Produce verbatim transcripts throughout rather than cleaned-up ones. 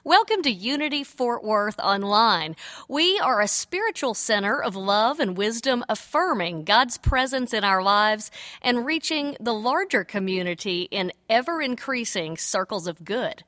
Welcome to Unity Fort Worth Online. We are a spiritual center of love and wisdom, affirming God's presence in our lives and reaching the larger community in ever-increasing circles of good.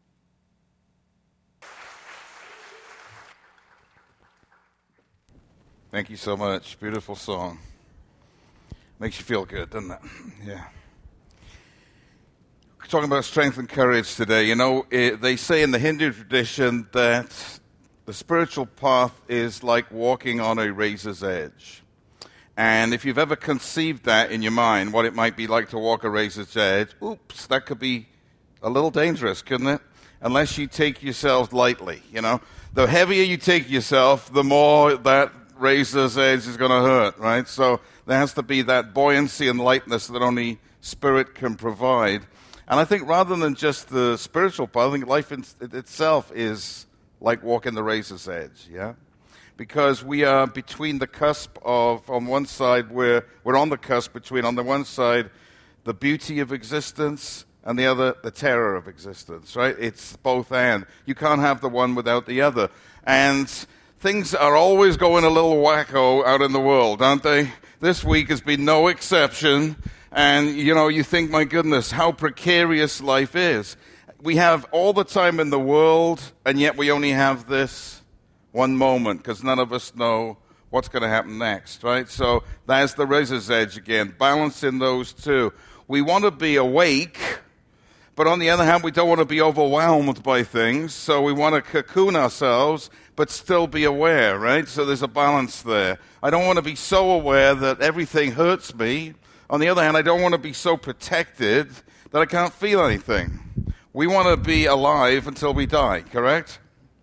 Thank you so much. Beautiful song. Makes you feel good, doesn't it? Yeah. We're talking about strength and courage today. You know, it, they say in the Hindu tradition that the spiritual path is like walking on a razor's edge. And if you've ever conceived that in your mind, what it might be like to walk a razor's edge, oops, that could be a little dangerous, couldn't it? Unless you take yourself lightly, you know. The heavier you take yourself, the more that razor's edge is going to hurt, right? So there has to be that buoyancy and lightness that only Spirit can provide. And I think rather than just the spiritual part, I think life in itself is like walking the razor's edge, yeah? Because we are between the cusp of, on one side, we're, we're on the cusp between, on the one side, the beauty of existence, and the other, the terror of existence, right? It's both and. You can't have the one without the other. And things are always going a little wacko out in the world, aren't they? This week has been no exception. And, you know, you think, my goodness, how precarious life is. We have all the time in the world, and yet we only have this one moment, because none of us know what's going to happen next, right? So that's the razor's edge again, balancing those two. We want to be awake, but on the other hand, we don't want to be overwhelmed by things, so we want to cocoon ourselves, but still be aware, right? So there's a balance there. I don't want to be so aware that everything hurts me. On the other hand, I don't want to be so protected that I can't feel anything. We want to be alive until we die, correct?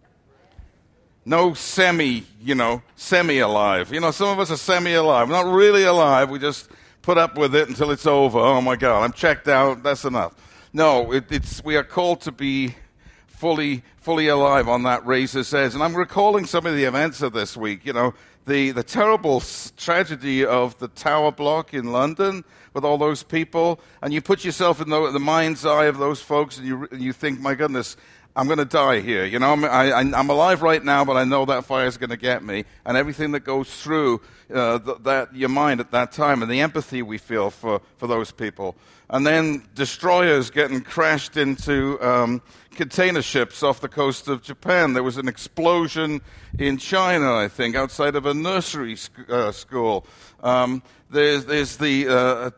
No semi, you know, semi-alive. You know, some of us are semi-alive. We're not really alive. We just put up with it until it's over. Oh, my God, I'm checked out. That's enough. No, it, it's we are called to be fully fully alive on that razor's edge. And I'm recalling some of the events of this week, you know, the, the terrible s- tragedy of the Tower Block in London with all those people. And you put yourself in the, the mind's eye of those folks, and you, and you think, my goodness, I'm going to die here. You know, I'm, I, I'm alive right now, but I know that fire is going to get me. And everything that goes through uh, th- that your mind at that time, and the empathy we feel for, for those people. And then destroyers getting crashed into um, container ships off the coast of Japan. There was an explosion in China, I think, outside of a nursery sc- uh, school. Um, there's, there's the uh,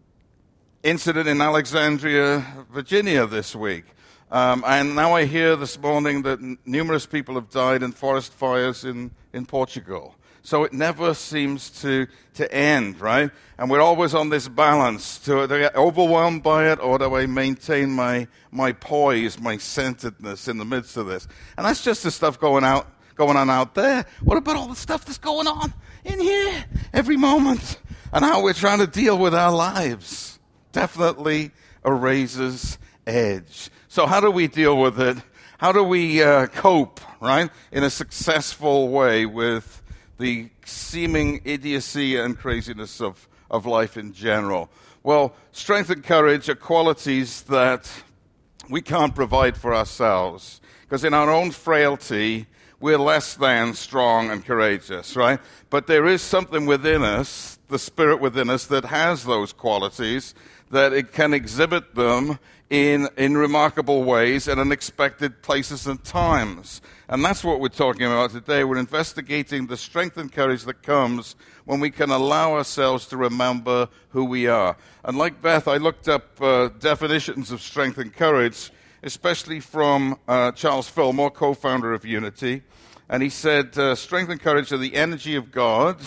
incident in Alexandria, Virginia this week. Um, and now I hear this morning that n- numerous people have died in forest fires in, in Portugal. So it never seems to, to end, right? And we're always on this balance. To, do I get overwhelmed by it, or do I maintain my, my poise, my centeredness in the midst of this? And that's just the stuff going out, going on out there. What about all the stuff that's going on in here every moment? And how we're trying to deal with our lives. Definitely a razor's edge. So how do we deal with it? How do we uh, cope, right, in a successful way with the seeming idiocy and craziness of, of life in general? Well, strength and courage are qualities that we can't provide for ourselves, because in our own frailty, we're less than strong and courageous, right? But there is something within us, the Spirit within us, that has those qualities, that it can exhibit them in in remarkable ways at unexpected places and times. And that's what we're talking about today. We're investigating the strength and courage that comes when we can allow ourselves to remember who we are. And like Beth, I looked up uh, definitions of strength and courage, especially from uh, Charles Fillmore, co-founder of Unity. And he said, uh, strength and courage are the energy of God,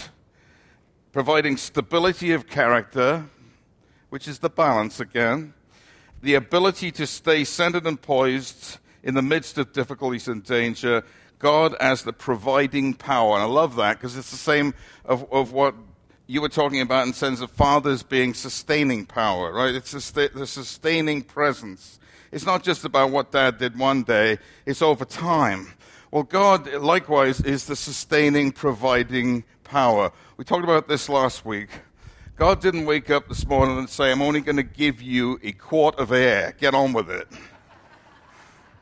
providing stability of character, which is the balance again, the ability to stay centered and poised in the midst of difficulties and danger, God as the providing power. And I love that, because it's the same of, of what you were talking about in the sense of fathers being sustaining power, right? It's the sustaining presence. It's not just about what Dad did one day, it's over time. Well, God, likewise, is the sustaining, providing power. We talked about this last week. God didn't wake up this morning and say, I'm only going to give you a quart of air. Get on with it.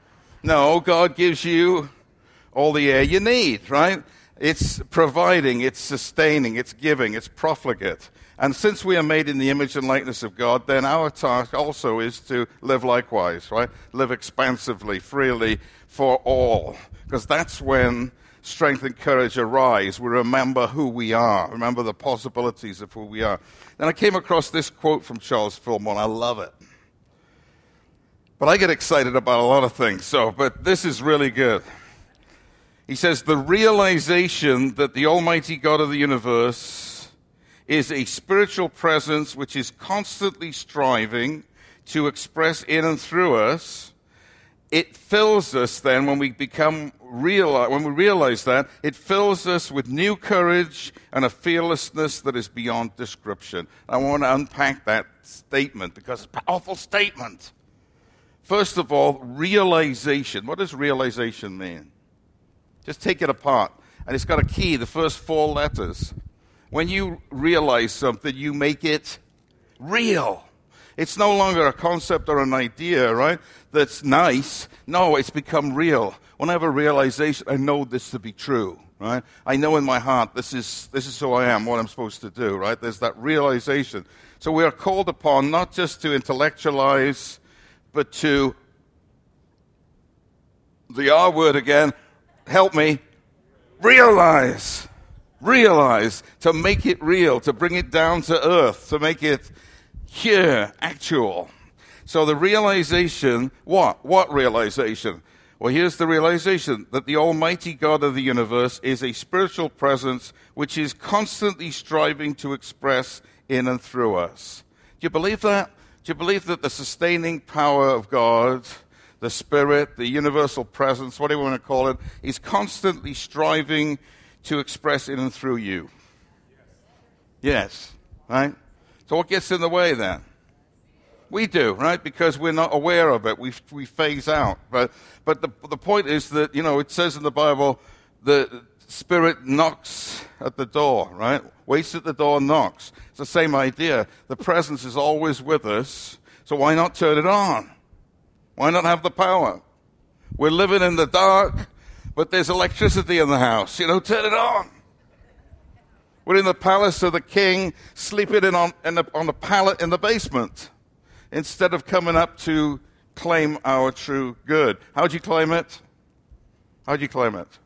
No, God gives you all the air you need, right? It's providing, it's sustaining, it's giving, it's profligate. And since we are made in the image and likeness of God, then our task also is to live likewise, right? Live expansively, freely for all. Because that's when strength and courage arise. We remember who we are, remember the possibilities of who we are. Then I came across this quote from Charles Fillmore, and I love it. But I get excited about a lot of things, so, but this is really good. He says, the realization that the Almighty God of the universe is a spiritual presence which is constantly striving to express in and through us, it fills us then when we become real, when we realize that, it fills us with new courage and a fearlessness that is beyond description. I want to unpack that statement because it's a powerful statement. First of all, realization. What does realization mean? Just take it apart. And it's got a key, the first four letters. When you realize something, you make it real. It's no longer a concept or an idea, right, that's nice. No, it's become real. When I have a realization, I know this to be true, right? I know in my heart this is this is who I am, what I'm supposed to do, right? There's that realization. So we are called upon not just to intellectualize, but to, the R word again, help me, realize. Realize, to make it real, to bring it down to earth, to make it here, actual. So the realization, what? What realization? Well, here's the realization, that the Almighty God of the universe is a spiritual presence which is constantly striving to express in and through us. Do you believe that? Do you believe that the sustaining power of God, the Spirit, the universal presence, whatever you want to call it, is constantly striving to express in and through you? Yes, right? So what gets in the way then? We do, right? Because we're not aware of it. We we phase out. But but the the point is that, you know, it says in the Bible, the Spirit knocks at the door, right? Waits at the door and knocks. It's the same idea. The presence is always with us, so why not turn it on? Why not have the power? We're living in the dark, but there's electricity in the house. You know, turn it on. We're in the palace of the king, sleeping in on, in the, on the pallet in the basement, instead of coming up to claim our true good. How'd you claim it? How'd you claim it?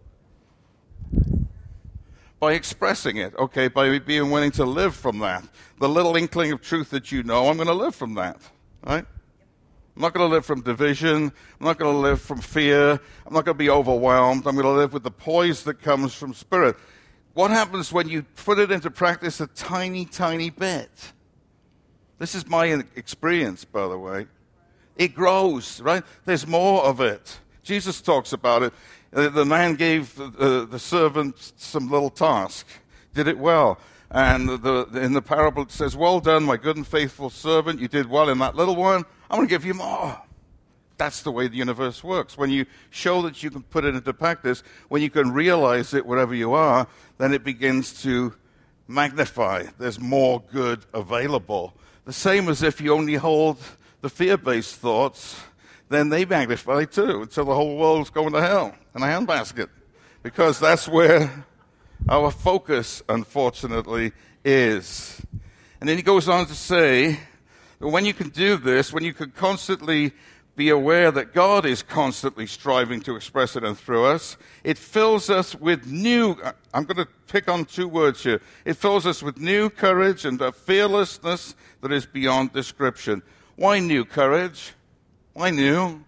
By expressing it, okay, by being willing to live from that. The little inkling of truth that you know, I'm going to live from that, right? I'm not going to live from division. I'm not going to live from fear. I'm not going to be overwhelmed. I'm going to live with the poise that comes from Spirit. What happens when you put it into practice a tiny, tiny bit? This is my experience, by the way. It grows, right? There's more of it. Jesus talks about it. The man gave the, the servant some little task, did it well. And the, in the parable it says, well done, my good and faithful servant. You did well in that little one. I'm going to give you more. That's the way the universe works. When you show that you can put it into practice, when you can realize it wherever you are, then it begins to magnify. There's more good available. The same as if you only hold the fear-based thoughts, then they magnify too, until the whole world's going to hell in a handbasket. Because that's where our focus, unfortunately, is. And then he goes on to say that when you can do this, when you can constantly be aware that God is constantly striving to express it and through us, it fills us with new, I'm going to pick on two words here. It fills us with new courage and a fearlessness that is beyond description. Why new courage? Why new?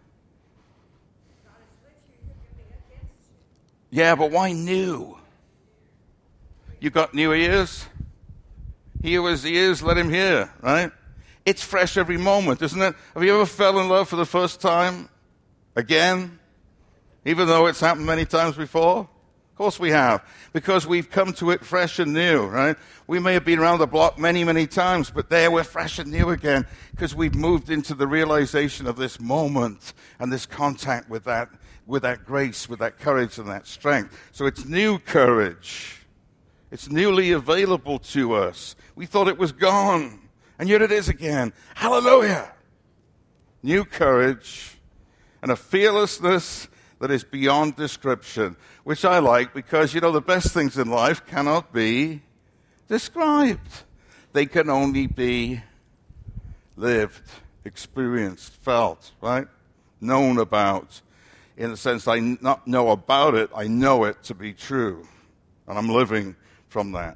Yeah, but why new? You got new ears? Hear his ears, let him hear, right? It's fresh every moment, isn't it? Have you ever fell in love for the first time? Again? Even though it's happened many times before? Of course we have. Because we've come to it fresh and new, right? We may have been around the block many, many times, but there we're fresh and new again because we've moved into the realization of this moment and this contact with that, with that grace, with that courage and that strength. So it's new courage. It's newly available to us. We thought it was gone. And yet it is again. Hallelujah. New courage and a fearlessness that is beyond description, which I like because, you know, the best things in life cannot be described. They can only be lived, experienced, felt, right? Known about. In the sense I not know about it, I know it to be true. And I'm living from that.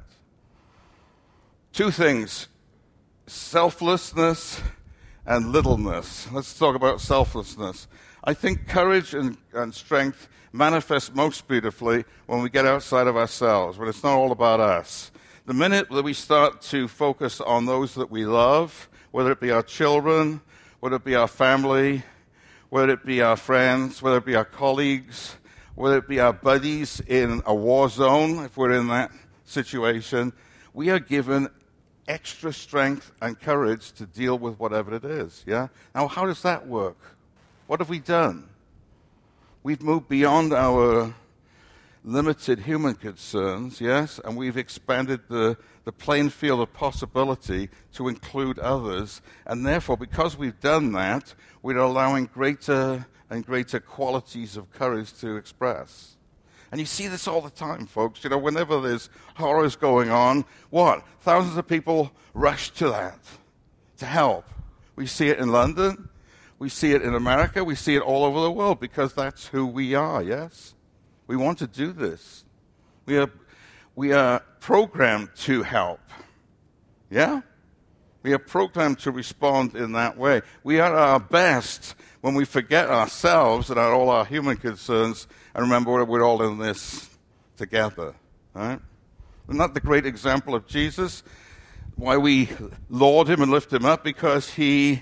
Two things, selflessness and littleness. Let's talk about selflessness. I think courage and, and strength manifest most beautifully when we get outside of ourselves, when it's not all about us. The minute that we start to focus on those that we love, whether it be our children, whether it be our family, whether it be our friends, whether it be our colleagues, whether it be our buddies in a war zone, if we're in that situation, we are given extra strength and courage to deal with whatever it is, yeah? Now, how does that work? What have we done? We've moved beyond our limited human concerns, yes, and we've expanded the, the playing field of possibility to include others, and therefore, because we've done that, we're allowing greater and greater qualities of courage to express. And you see this all the time, folks. You know, whenever there's horrors going on, what? Thousands of people rush to that, to help. We see it in London, we see it in America, we see it all over the world, because that's who we are, yes? We want to do this. We are, we are programmed to help. Yeah? We are programmed to respond in that way. We are at our best when we forget ourselves and all our human concerns and remember we're all in this together. Right? Isn't that the great example of Jesus? Why we laud him and lift him up? Because he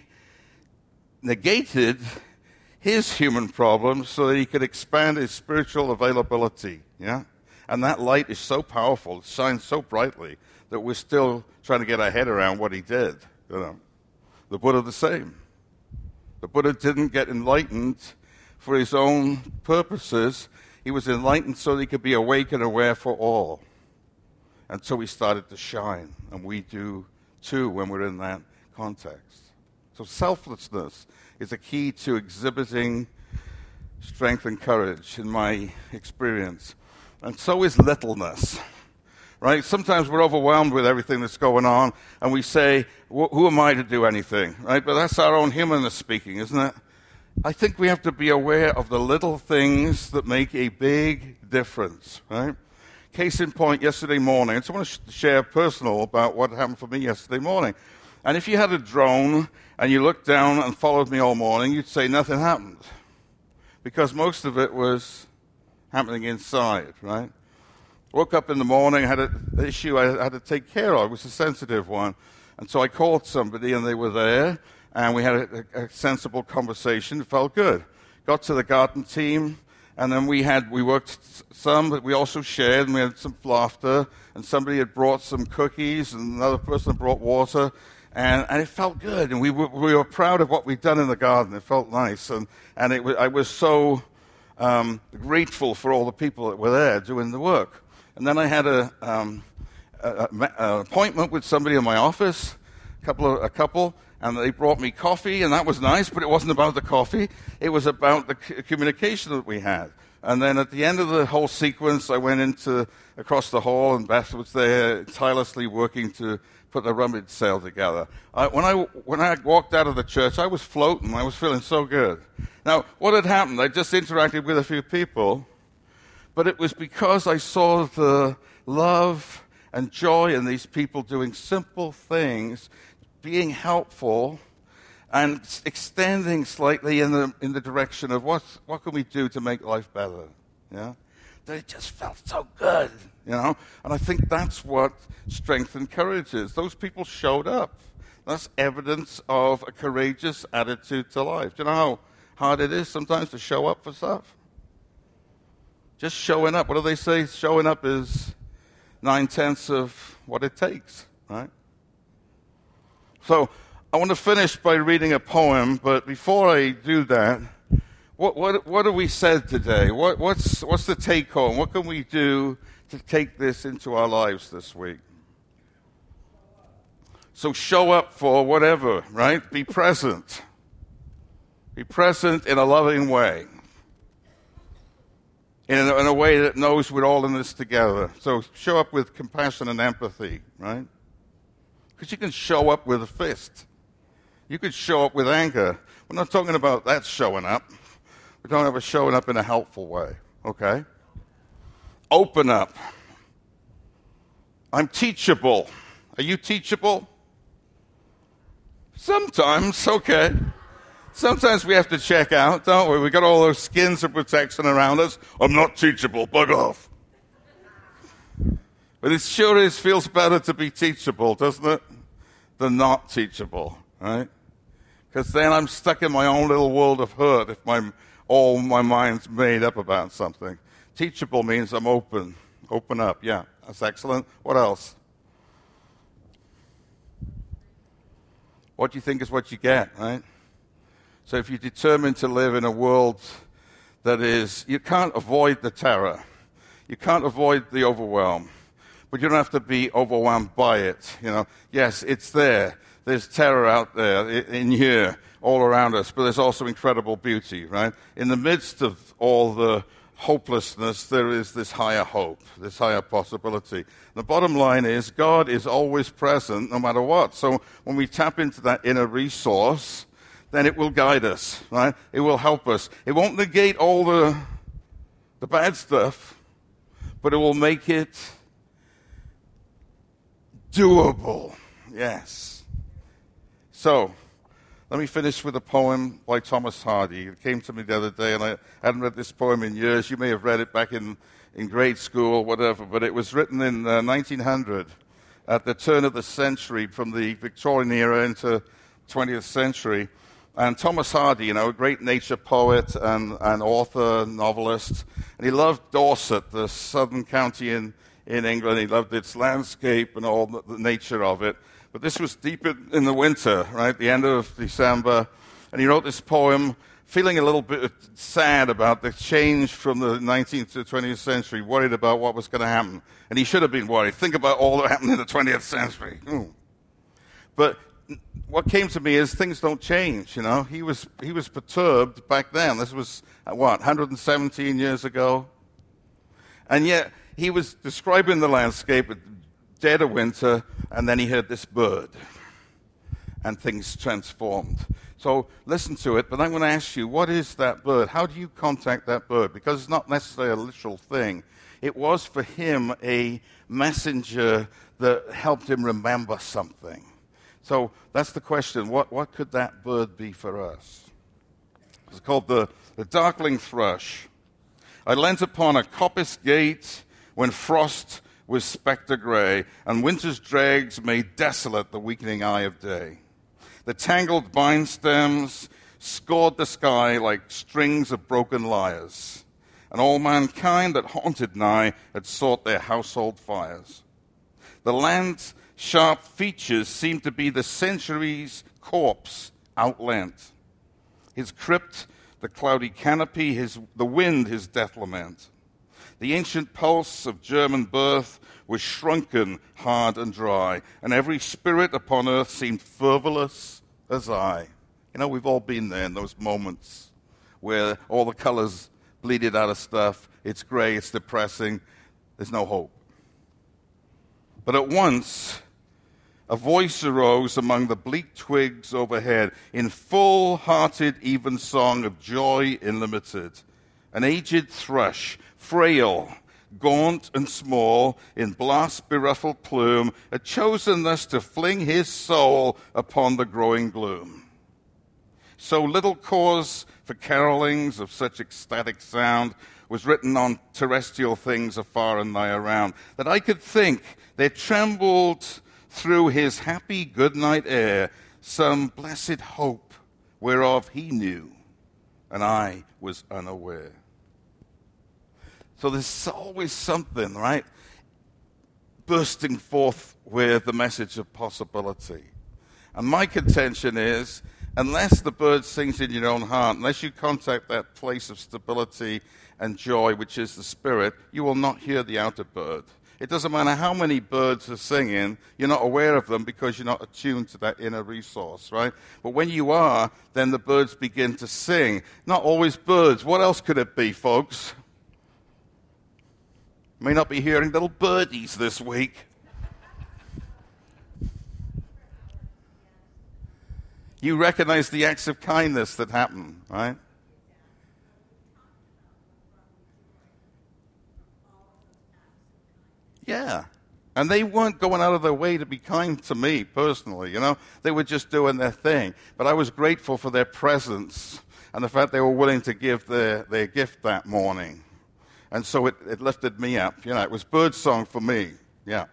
negated his human problems so that he could expand his spiritual availability, yeah? And that light is so powerful, it shines so brightly, that we're still trying to get our head around what he did, you know. The Buddha the same. The Buddha didn't get enlightened for his own purposes. He was enlightened so that he could be awake and aware for all. And so he started to shine, and we do too when we're in that context. So selflessness is a key to exhibiting strength and courage in my experience. And so is littleness, right? Sometimes we're overwhelmed with everything that's going on, and we say, who am I to do anything, right? But that's our own humanness speaking, isn't it? I think we have to be aware of the little things that make a big difference, right? Case in point, yesterday morning, I just want to share personal about what happened for me yesterday morning. And if you had a drone and you looked down and followed me all morning, you'd say nothing happened. Because most of it was happening inside, right? Woke up in the morning, had an issue I had to take care of. It was a sensitive one. And so I called somebody, and they were there, and we had a, a sensible conversation. It felt good. Got to the garden team, and then we had, we worked some, but we also shared, and we had some laughter, and somebody had brought some cookies, and another person brought water. And, and it felt good, and we were, we were proud of what we'd done in the garden. It felt nice, and, and it was, I was so um, grateful for all the people that were there doing the work. And then I had a, um, a, a, a appointment with somebody in my office, a couple, of, a couple, and they brought me coffee, and that was nice, but it wasn't about the coffee. It was about the c- communication that we had. And then at the end of the whole sequence, I went into across the hall, and Beth was there tirelessly working to put the rummage sale together. I, when I when I walked out of the church, I was floating. I was feeling so good. Now, what had happened? I just interacted with a few people, but it was because I saw the love and joy in these people doing simple things, being helpful, and extending slightly in the in the direction of what what can we do to make life better. Yeah, that it just felt so good. You know, and I think that's what strength and courage is. Those people showed up. That's evidence of a courageous attitude to life. Do you know how hard it is sometimes to show up for stuff? Just showing up. What do they say? Showing up is nine-tenths of what it takes, right? So I want to finish by reading a poem, but before I do that, what what what have we said today? What what's what's the take home? What can we do to take this into our lives this week? So show up for whatever, right? Be present. Be present in a loving way. In a, in a way that knows we're all in this together. So show up with compassion and empathy, right? Because you can show up with a fist. You could show up with anger. We're not talking about that showing up. We're talking about showing up in a helpful way, okay? Open up. I'm teachable. Are you teachable? Sometimes, okay. Sometimes we have to check out, don't we? We got all those skins of protection around us. I'm not teachable. Bug off. But it sure is feels better to be teachable, doesn't it? Than not teachable, right? Because then I'm stuck in my own little world of hurt if my all my mind's made up about something. Teachable means I'm open. Open up, yeah. That's excellent. What else? What you think is what you get, right? So if you're determined to live in a world that is, you can't avoid the terror. You can't avoid the overwhelm. But you don't have to be overwhelmed by it. You know, yes, it's there. There's terror out there in here, all around us, but there's also incredible beauty, right? In the midst of all the hopelessness, there is this higher hope, this higher possibility. The bottom line is God is always present no matter what. So when we tap into that inner resource, then it will guide us, right? It will help us. It won't negate all the, the bad stuff, but it will make it doable. Yes. So, let me finish with a poem by Thomas Hardy. It came to me the other day, and I hadn't read this poem in years. You may have read it back in, in grade school or whatever, but it was written in uh, nineteen hundred, at the turn of the century, from the Victorian era into twentieth century. And Thomas Hardy, you know, a great nature poet and, and author, novelist, and he loved Dorset, the southern county in, in England. He loved its landscape and all the, the nature of it. But this was deep in the winter, right, the end of December, and he wrote this poem feeling a little bit sad about the change from the nineteenth to the twentieth century, worried about what was going to happen. And he should have been worried. Think about all that happened in the twentieth century. Ooh. But what came to me is things don't change, you know. He was, he was perturbed back then. This was, what, one hundred seventeen years ago? And yet, he was describing the landscape at dead of winter, and then he heard this bird, and things transformed. So listen to it, but I'm going to ask you, what is that bird? How do you contact that bird? Because it's not necessarily a literal thing. It was for him a messenger that helped him remember something. So that's the question. What, what could that bird be for us? It's called the, the darkling thrush. I leant upon a coppice gate when frost was spectre gray, and winter's dregs made desolate the weakening eye of day. The tangled vine stems scored the sky like strings of broken lyres, and all mankind that haunted nigh had sought their household fires. The land's sharp features seemed to be the century's corpse outlent. His crypt, the cloudy canopy, his, the wind, his death lament. The ancient pulse of German birth was shrunken, hard and dry, and every spirit upon earth seemed fervorless as I. You know, we've all been there in those moments where all the colors bleeded out of stuff. It's gray, it's depressing, there's no hope. But at once, a voice arose among the bleak twigs overhead in full-hearted even song of joy illimited. An aged thrush, frail, gaunt and small, in blast-beruffled plume, had chosen thus to fling his soul upon the growing gloom. So little cause for carolings of such ecstatic sound was written on terrestrial things afar and nigh around, that I could think there trembled through his happy good-night air some blessed hope whereof he knew, and I was unaware. So there's always something, right, bursting forth with the message of possibility. And my contention is, unless the bird sings in your own heart, unless you contact that place of stability and joy, which is the spirit, you will not hear the outer bird. It doesn't matter how many birds are singing, you're not aware of them because you're not attuned to that inner resource, right? But when you are, then the birds begin to sing. Not always birds. What else could it be, folks? You may not be hearing little birdies this week. You recognize the acts of kindness that happen, right? Yeah. And they weren't going out of their way to be kind to me personally, you know. They were just doing their thing. But I was grateful for their presence and the fact they were willing to give their, their gift that morning. And so it, it lifted me up. You know, it was birdsong for me. Yeah.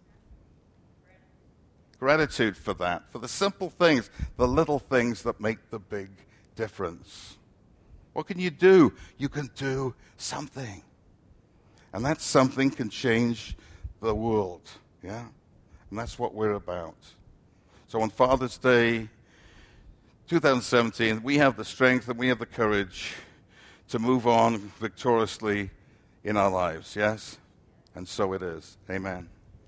Gratitude for that, for the simple things, the little things that make the big difference. What can you do? You can do something. And that something can change the world, yeah? And that's what we're about. So on Father's Day, twenty seventeen, we have the strength and we have the courage to move on victoriously in our lives, yes? And so it is. Amen.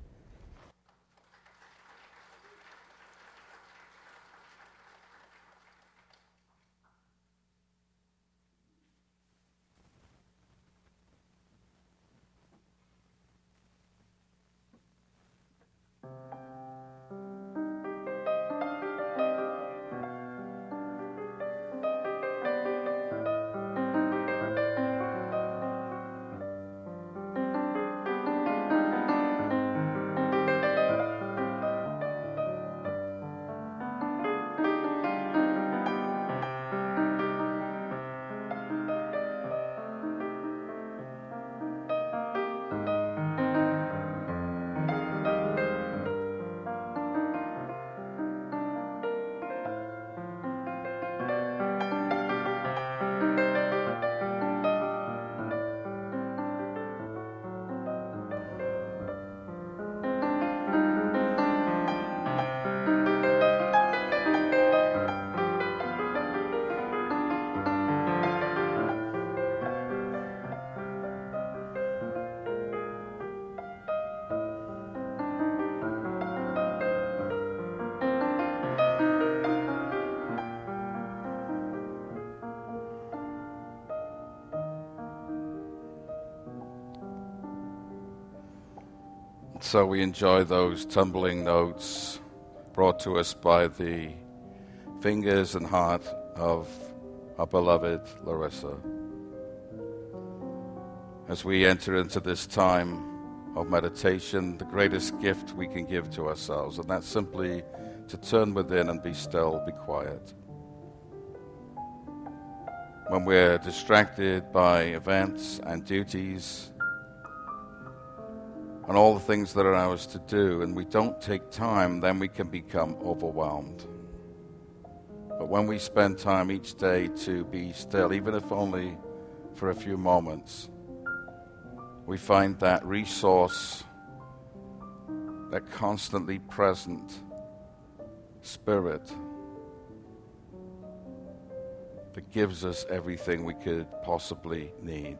So we enjoy those tumbling notes brought to us by the fingers and heart of our beloved Larissa. As we enter into this time of meditation, the greatest gift we can give to ourselves, and that's simply to turn within and be still, be quiet. When we're distracted by events and duties and all the things that are ours to do, and we don't take time, then we can become overwhelmed. But when we spend time each day to be still, even if only for a few moments, we find that resource, that constantly present spirit that gives us everything we could possibly need,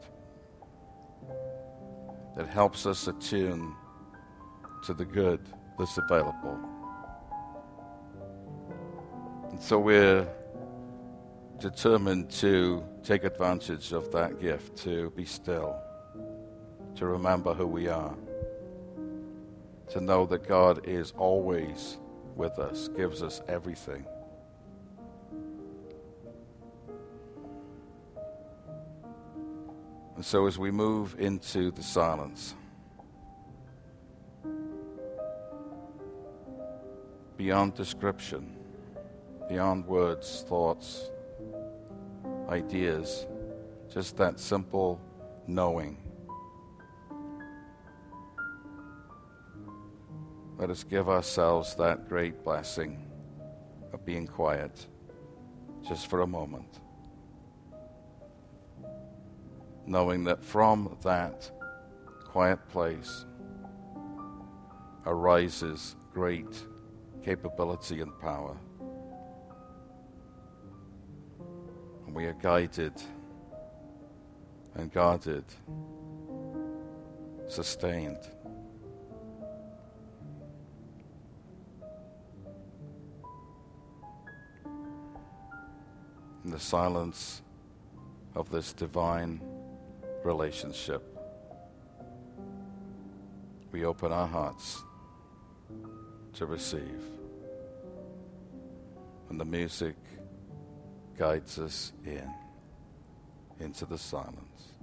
that helps us attune to the good that's available. And so we're determined to take advantage of that gift, to be still, to remember who we are, to know that God is always with us, gives us everything. And so as we move into the silence, beyond description, beyond words, thoughts, ideas, just that simple knowing, let us give ourselves that great blessing of being quiet just for a moment, knowing that from that quiet place arises great capability and power. And we are guided and guarded, sustained the silence of this divine relationship, we open our hearts to receive. And the music guides us in, into the silence.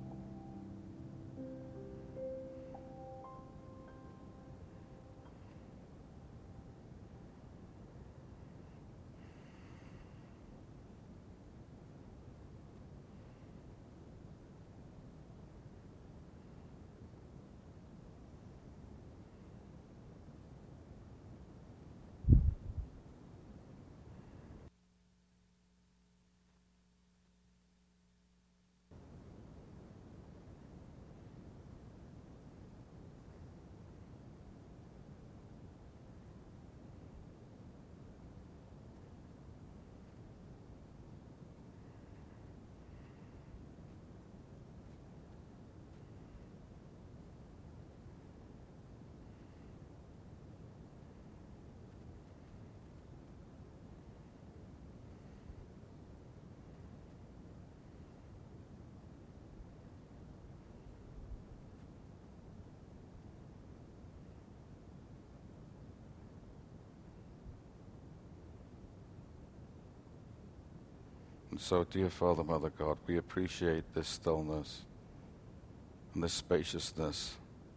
And so, dear Father, Mother God, we appreciate this stillness and this spaciousness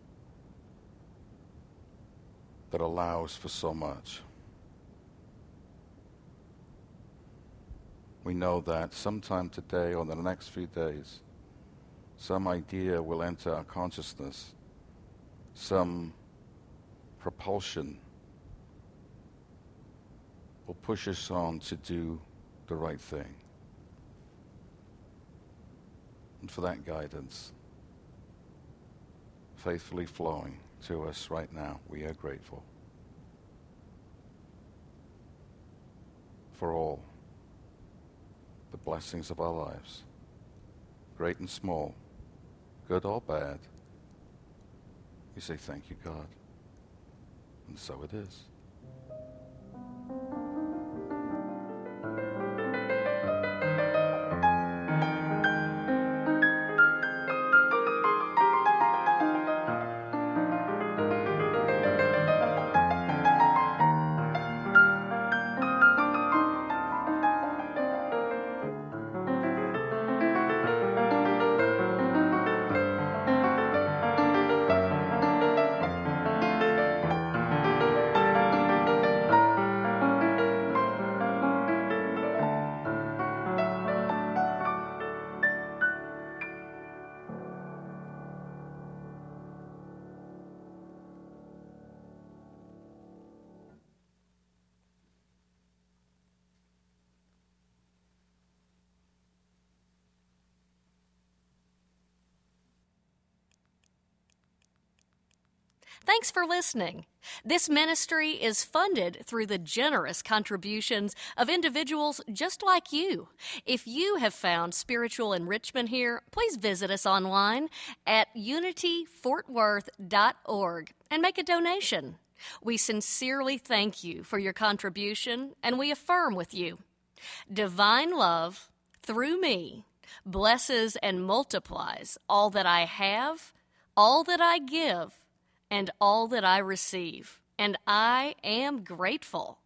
that allows for so much. We know that sometime today or in the next few days, some idea will enter our consciousness, some propulsion will push us on to do the right thing. And for that guidance, faithfully flowing to us right now, we are grateful for all the blessings of our lives, great and small, good or bad. We say thank you, God. And so it is. Thanks for listening. This ministry is funded through the generous contributions of individuals just like you. If you have found spiritual enrichment here, please visit us online at unity fort worth dot org and make a donation. We sincerely thank you for your contribution, and we affirm with you, divine love, through me, blesses and multiplies all that I have, all that I give, and all that I receive, and I am grateful.